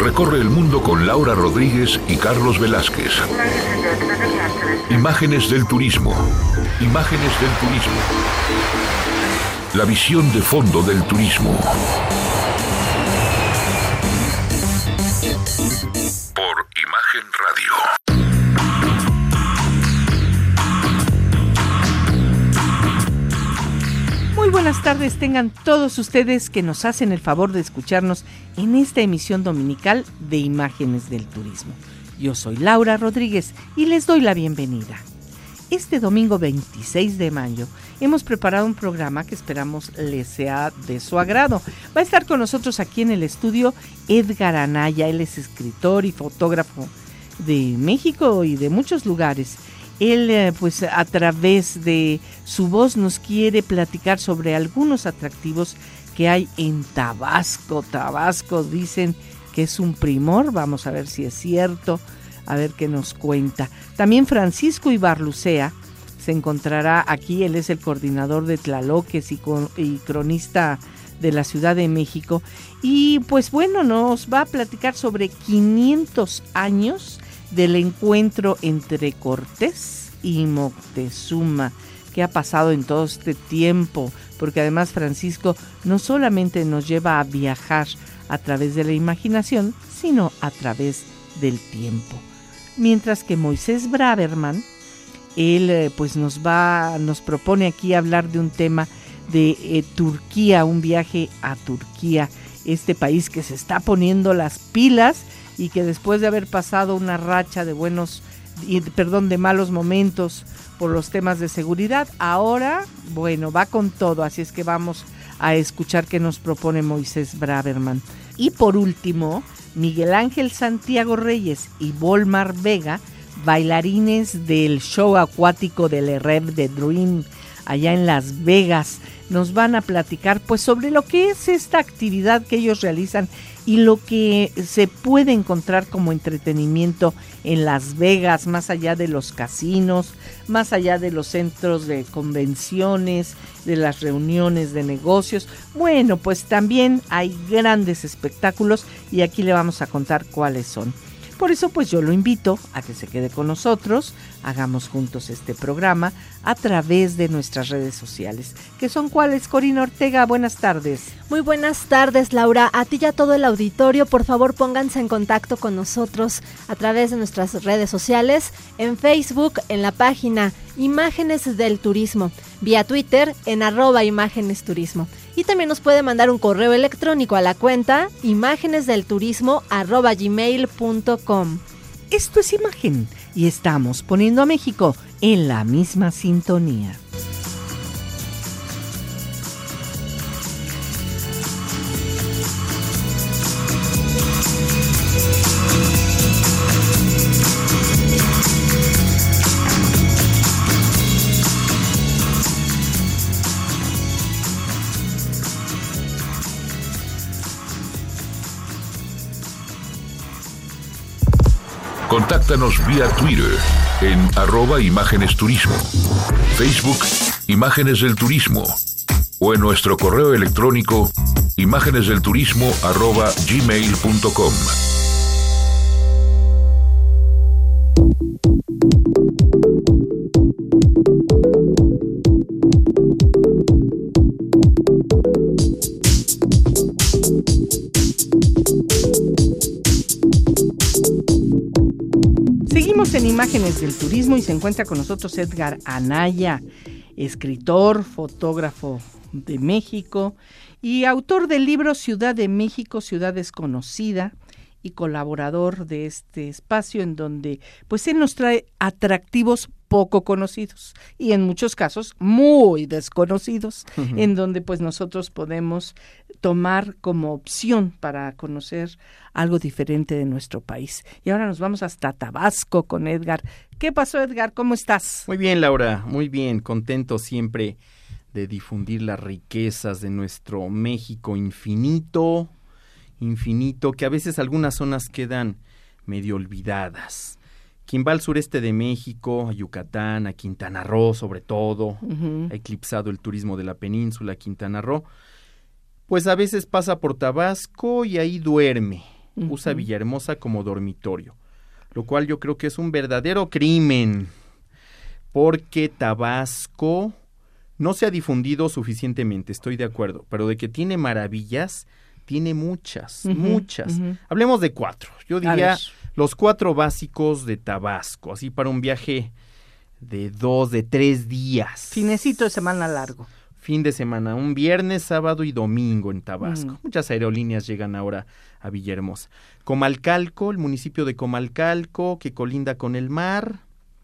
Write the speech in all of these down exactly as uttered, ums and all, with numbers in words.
Recorre el mundo con Laura Rodríguez y Carlos Velázquez. Imágenes del turismo. Imágenes del turismo. La visión de fondo del turismo. Por Imagen Radio. Muy buenas tardes tengan todos ustedes que nos hacen el favor de escucharnos en esta emisión dominical de Imágenes del Turismo. Yo soy Laura Rodríguez y les doy la bienvenida. Este domingo veintiséis de mayo hemos preparado un programa que esperamos les sea de su agrado. Va a estar con nosotros aquí en el estudio Edgar Anaya. Él es escritor y fotógrafo de México y de muchos lugares. Él, eh, pues, a través de su voz nos quiere platicar sobre algunos atractivos que hay en Tabasco. Tabasco dicen que es un primor, vamos a ver si es cierto, a ver qué nos cuenta. También Francisco Ibarlucea se encontrará aquí, él es el coordinador de Tlaloques y, con, y cronista de la Ciudad de México. Y pues bueno, nos va a platicar sobre quinientos años del encuentro entre Cortés y Moctezuma. ¿Qué ha pasado en todo este tiempo? Porque además Francisco no solamente nos lleva a viajar a través de la imaginación, sino a través del tiempo. Mientras que Moisés Braverman, él pues nos va, nos propone aquí hablar de un tema de eh, Turquía, un viaje a Turquía, este país que se está poniendo las pilas y que después de haber pasado una racha de buenos, perdón, de malos momentos por los temas de seguridad, ahora, bueno, va con todo, así es que vamos a escuchar qué nos propone Moisés Braverman. Y por último, Miguel Ángel Santiago Reyes y Volmar Vega, bailarines del show acuático del R E V de Dream, allá en Las Vegas, nos van a platicar pues sobre lo que es esta actividad que ellos realizan y lo que se puede encontrar como entretenimiento en Las Vegas, más allá de los casinos, más allá de los centros de convenciones, de las reuniones de negocios. Bueno, pues también hay grandes espectáculos y aquí le vamos a contar cuáles son. Por eso pues yo lo invito a que se quede con nosotros, hagamos juntos este programa a través de nuestras redes sociales. ¿Qué son cuáles, Corina Ortega? Buenas tardes. Muy buenas tardes, Laura. A ti y a todo el auditorio, por favor pónganse en contacto con nosotros a través de nuestras redes sociales, en Facebook, en la página Imágenes del Turismo, vía Twitter en arroba Imágenes Turismo. Y también nos puede mandar un correo electrónico a la cuenta imágenesdelturismo arroba gmail punto com. Esto es Imagen y estamos poniendo a México en la misma sintonía. Contáctanos vía Twitter en arroba Imágenes Turismo, Facebook Imágenes del Turismo o en nuestro correo electrónico imágenesdelturismo arroba gmail punto com. Seguimos en Imágenes del Turismo y se encuentra con nosotros Edgar Anaya, escritor, fotógrafo de México y autor del libro Ciudad de México, Ciudad Desconocida, y colaborador de este espacio en donde pues él nos trae atractivos poco conocidos y en muchos casos muy desconocidos, uh-huh. en donde pues nosotros podemos tomar como opción para conocer algo diferente de nuestro país. Y ahora nos vamos hasta Tabasco con Edgar. ¿Qué pasó, Edgar? ¿Cómo estás? Muy bien, Laura, muy bien, contento siempre de difundir las riquezas de nuestro México infinito, infinito, que a veces algunas zonas quedan medio olvidadas. Quien va al sureste de México, a Yucatán, a Quintana Roo sobre todo, uh-huh. ha eclipsado el turismo de la península, Quintana Roo, pues a veces pasa por Tabasco y ahí duerme. uh-huh. usa Villahermosa como dormitorio, lo cual yo creo que es un verdadero crimen, porque Tabasco no se ha difundido suficientemente, estoy de acuerdo, pero de que tiene maravillas, tiene muchas, uh-huh, muchas. Uh-huh. Hablemos de cuatro, yo diría los cuatro básicos de Tabasco, así para un viaje de dos, de tres días. Finecito de semana largo. Fin de semana, un viernes, sábado y domingo en Tabasco. Uh-huh. Muchas aerolíneas llegan ahora a Villahermosa. Comalcalco, el municipio de Comalcalco, que colinda con el mar,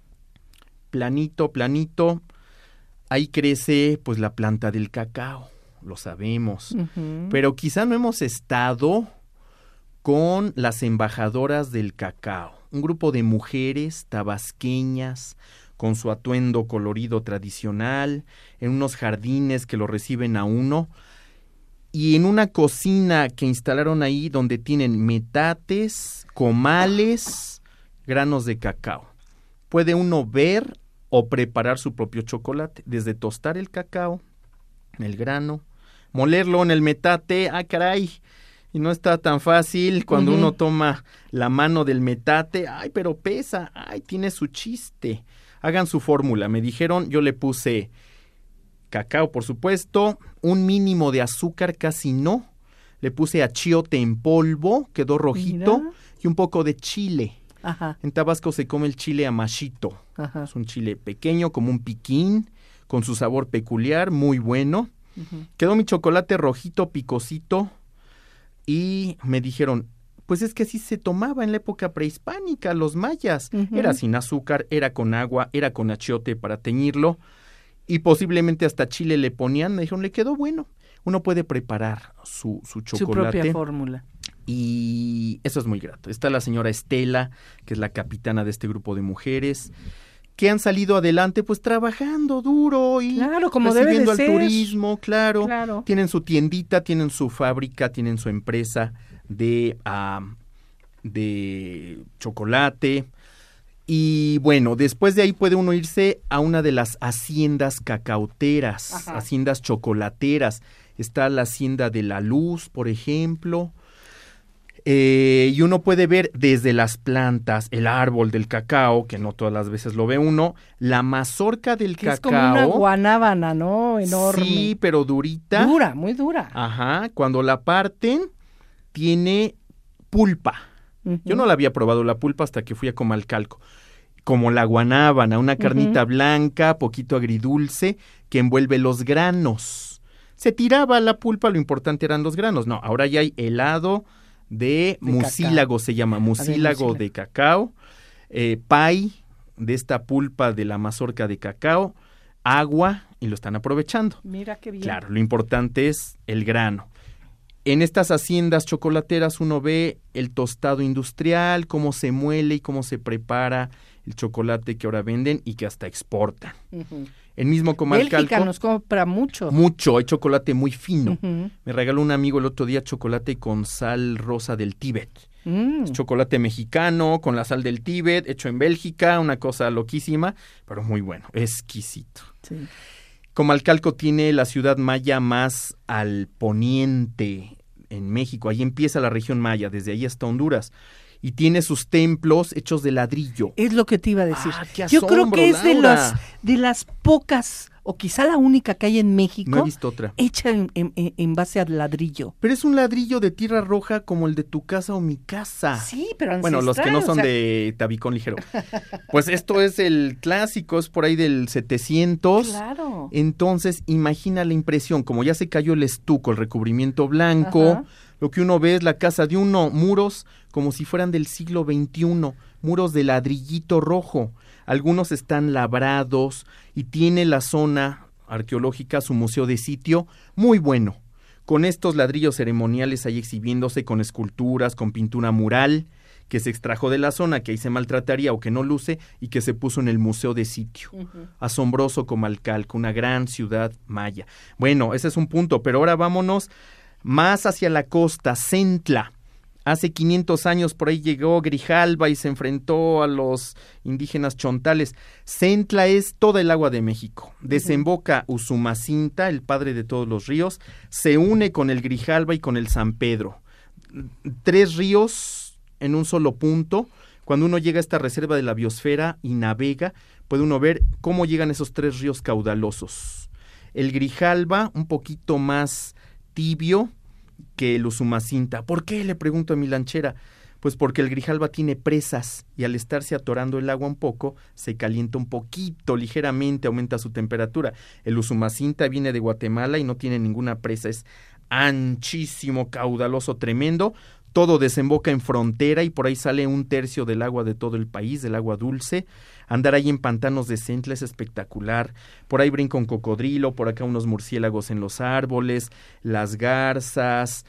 planito, planito. Ahí crece pues la planta del cacao, lo sabemos, uh-huh. pero quizá no hemos estado con las embajadoras del cacao, un grupo de mujeres tabasqueñas con su atuendo colorido tradicional, en unos jardines que lo reciben a uno, y en una cocina que instalaron ahí donde tienen metates, comales, granos de cacao. Puede uno ver o preparar su propio chocolate, desde tostar el cacao, el grano, molerlo en el metate, ah caray, y no está tan fácil cuando uh-huh. uno toma la mano del metate, ay pero pesa, ay tiene su chiste. Hagan su fórmula, me dijeron, yo le puse cacao por supuesto, un mínimo de azúcar casi no, le puse achiote en polvo, quedó rojito, mira. Y un poco de chile. Ajá. En Tabasco se come el chile amachito. Ajá. Es un chile pequeño, como un piquín, con su sabor peculiar, muy bueno. Uh-huh. Quedó mi chocolate rojito, picosito, y me dijeron, pues es que así se tomaba en la época prehispánica, los mayas. Uh-huh. Era sin azúcar, era con agua, era con achiote para teñirlo, y posiblemente hasta chile le ponían. Me dijeron, le quedó bueno. Uno puede preparar su, su chocolate. Su propia fórmula. Y eso es muy grato. Está la señora Estela, que es la capitana de este grupo de mujeres, que han salido adelante pues trabajando duro y claro, como recibiendo debe de al ser. turismo, claro. claro. Tienen su tiendita, tienen su fábrica, tienen su empresa de, uh, de chocolate. Y bueno, después de ahí puede uno irse a una de las haciendas cacauteras, Ajá. haciendas chocolateras. Está la hacienda de La Luz, por ejemplo. Eh, y uno puede ver desde las plantas, el árbol del cacao, que no todas las veces lo ve uno, la mazorca del que cacao. Es como una guanábana, ¿no? Enorme. Sí, pero durita. Dura, muy dura. Ajá, cuando la parten, tiene pulpa. Uh-huh. Yo no la había probado la pulpa hasta que fui a Comalcalco. Como la guanábana, una carnita uh-huh. blanca, poquito agridulce, que envuelve los granos. Se tiraba la pulpa, lo importante eran los granos. No, ahora ya hay helado de, de mucílago, cacao. Se llama mucílago de cacao, eh, pay de esta pulpa de la mazorca de cacao, agua, y lo están aprovechando. Mira qué bien. Claro, lo importante es el grano. En estas haciendas chocolateras uno ve el tostado industrial, cómo se muele y cómo se prepara el chocolate que ahora venden y que hasta exportan. Uh-huh. El mismo Comalcalco. Bélgica nos compra mucho. Mucho, hay chocolate muy fino. Uh-huh. Me regaló un amigo el otro día chocolate con sal rosa del Tíbet. Mm. Es chocolate mexicano con la sal del Tíbet, hecho en Bélgica, una cosa loquísima, pero muy bueno, exquisito. Sí. Comalcalco tiene la ciudad maya más al poniente en México. Ahí empieza la región maya, desde ahí hasta Honduras. Y tiene sus templos hechos de ladrillo. Es lo que te iba a decir. Ah, qué Yo asombro, creo que es de Laura. las, de las pocas, o quizá la única que hay en México, no he visto otra, hecha en, en, en base a ladrillo. Pero es un ladrillo de tierra roja como el de tu casa o mi casa. Sí, pero ancestral. Bueno, los que no son o sea... de tabicón ligero. Pues esto es el clásico, es por ahí del setecientos. Claro. Entonces, imagina la impresión, como ya se cayó el estuco, el recubrimiento blanco. Ajá. Lo que uno ve es la casa de uno, muros como si fueran del siglo veintiuno, muros de ladrillito rojo. Algunos están labrados y tiene la zona arqueológica su museo de sitio muy bueno. Con estos ladrillos ceremoniales ahí exhibiéndose con esculturas, con pintura mural, que se extrajo de la zona, que ahí se maltrataría o que no luce y que se puso en el museo de sitio. Uh-huh. Asombroso Comalcalco, una gran ciudad maya. Bueno, ese es un punto, pero ahora vámonos más hacia la costa, Centla. Hace quinientos años por ahí llegó Grijalva y se enfrentó a los indígenas chontales. Centla es toda el agua de México. Desemboca Usumacinta, el padre de todos los ríos, se une con el Grijalva y con el San Pedro. tres ríos en un solo punto. Cuando uno llega a esta reserva de la biosfera y navega, puede uno ver cómo llegan esos tres ríos caudalosos. El Grijalva, un poquito más tibio que el Usumacinta. ¿Por qué? Le pregunto a mi lanchera. Pues porque el Grijalva tiene presas y al estarse atorando el agua un poco, se calienta un poquito, ligeramente aumenta su temperatura. El Usumacinta viene de Guatemala y no tiene ninguna presa, es anchísimo, caudaloso, tremendo. Todo desemboca en frontera y por ahí sale un tercio del agua de todo el país, del agua dulce. Andar ahí en pantanos de Centla es espectacular. Por ahí brinca un cocodrilo, por acá unos murciélagos en los árboles, las garzas,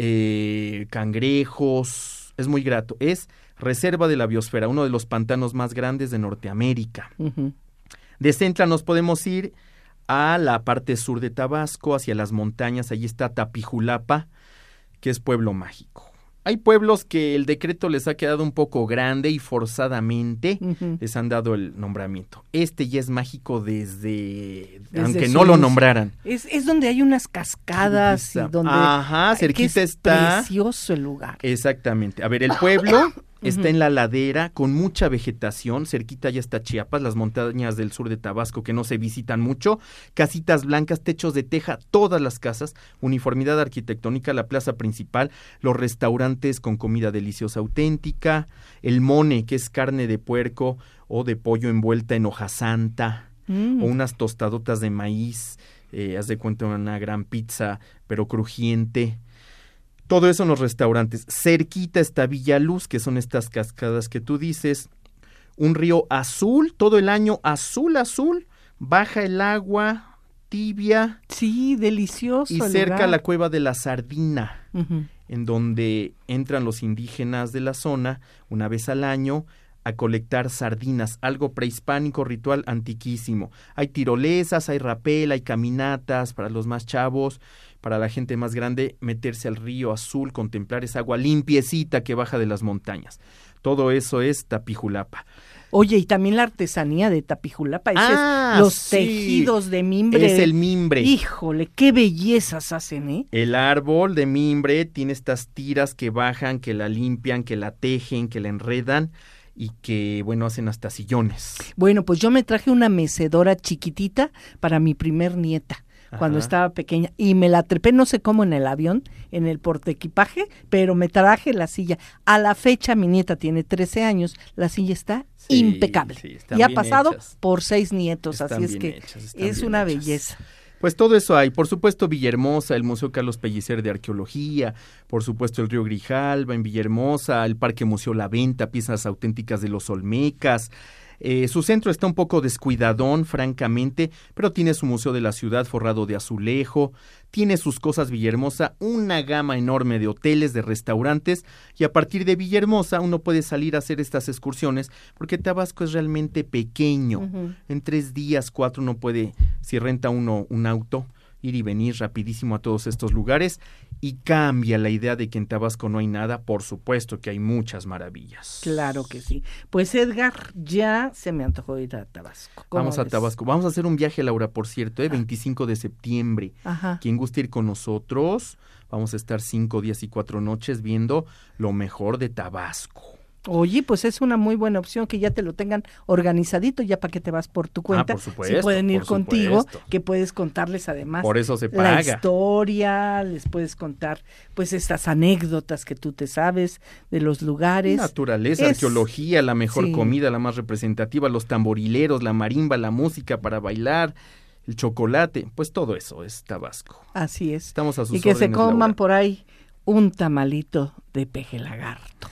eh, cangrejos. Es muy grato. Es Reserva de la Biosfera, uno de los pantanos más grandes de Norteamérica. Uh-huh. De Centla nos podemos ir a la parte sur de Tabasco, hacia las montañas. Allí está Tapijulapa, que es pueblo mágico. Hay pueblos que el decreto les ha quedado un poco grande y forzadamente uh-huh. les han dado el nombramiento. Este ya es mágico desde, desde aunque no lo nombraran. Es, es donde hay unas cascadas y donde Ajá, cerquita es está. Precioso el lugar. Exactamente. A ver, el pueblo está en la ladera con mucha vegetación. Cerquita ya está Chiapas, las montañas del sur de Tabasco que no se visitan mucho. Casitas blancas, techos de teja, todas las casas, uniformidad arquitectónica, la plaza principal, los restaurantes con comida deliciosa auténtica, el mone, que es carne de puerco o de pollo envuelta en hoja santa, mm. o unas tostadotas de maíz, eh, haz de cuenta una gran pizza, pero crujiente. Todo eso en los restaurantes. Cerquita está Villaluz, que son estas cascadas que tú dices. Un río azul, todo el año azul, azul. Baja el agua, tibia. Sí, delicioso. Y cerca lugar. La cueva de la Sardina, uh-huh. en donde entran los indígenas de la zona una vez al año a colectar sardinas, algo prehispánico, ritual antiquísimo. Hay tirolesas, hay rapel, hay caminatas para los más chavos. Para la gente más grande, meterse al río azul, contemplar esa agua limpiecita que baja de las montañas. Todo eso es Tapijulapa. Oye, y también la artesanía de Tapijulapa, ah, es los sí. tejidos de mimbre. Es el mimbre. Híjole, qué bellezas hacen, ¿eh? El árbol de mimbre tiene estas tiras que bajan, que la limpian, que la tejen, que la enredan y que, bueno, hacen hasta sillones. Bueno, pues yo me traje una mecedora chiquitita para mi primer nieta. Cuando Ajá. estaba pequeña, y me la trepé, no sé cómo, en el avión, en el portaequipaje, pero me traje la silla. A la fecha, mi nieta tiene trece años, la silla está sí, impecable. Sí, y ha pasado hechas. por seis nietos, están así es que hechas, es una hechas. belleza. Pues todo eso hay, por supuesto Villahermosa, el Museo Carlos Pellicer de Arqueología, por supuesto el río Grijalva en Villahermosa, el Parque Museo La Venta, piezas auténticas de los Olmecas. Eh, su centro está un poco descuidadón, francamente, pero tiene su museo de la ciudad forrado de azulejo, tiene sus cosas Villahermosa, una gama enorme de hoteles, de restaurantes, y a partir de Villahermosa uno puede salir a hacer estas excursiones, porque Tabasco es realmente pequeño. Uh-huh. En tres días, cuatro, uno puede, si renta uno un auto, ir y venir rapidísimo a todos estos lugares, y cambia la idea de que en Tabasco no hay nada. Por supuesto que hay muchas maravillas. Claro que sí. Pues Edgar, ya se me antojó ir a Tabasco. Vamos ves? a Tabasco. Vamos a hacer un viaje, Laura, por cierto, ¿eh? veinticinco de septiembre. Ajá. Quien guste ir con nosotros, vamos a estar cinco días y cuatro noches viendo lo mejor de Tabasco. Oye, pues es una muy buena opción que ya te lo tengan organizadito, ya para que te vas por tu cuenta. Ah, por supuesto. Si pueden ir por contigo, supuesto. Que puedes contarles además. Por eso se paga. La historia, les puedes contar pues estas anécdotas que tú te sabes de los lugares. Naturaleza, es, arqueología, la mejor sí. comida, la más representativa, los tamborileros, la marimba, la música para bailar, el chocolate, pues todo eso es Tabasco. Así es. Estamos a sus Y que órdenes, se coman Laura. por ahí un tamalito de peje lagarto.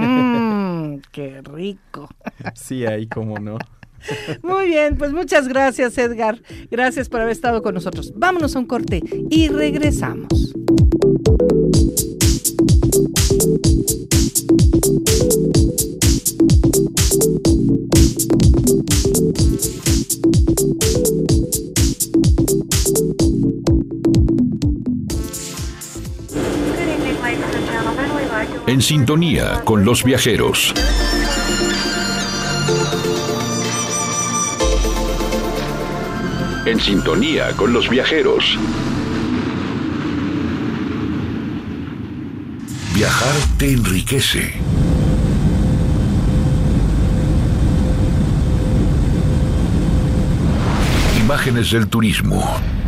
Mmm, qué rico. Sí, ahí cómo no. Muy bien, pues muchas gracias, Edgar. Gracias por haber estado con nosotros. Vámonos a un corte y regresamos. En sintonía con los viajeros. En sintonía con los viajeros. Viajar te enriquece. Imágenes del turismo.